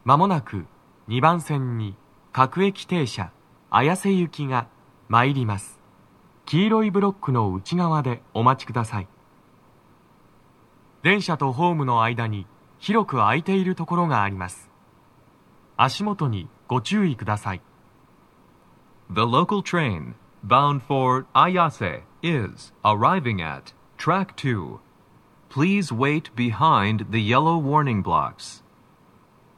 まもなく2番線に各駅停車綾瀬行きが参ります。黄色いブロックの内側でお待ちください。電車とホームの間に広く空いているところがあります。足元にご注意ください。 The local train bound for Ayase is arriving at track 2. Please wait behind the yellow warning blocks.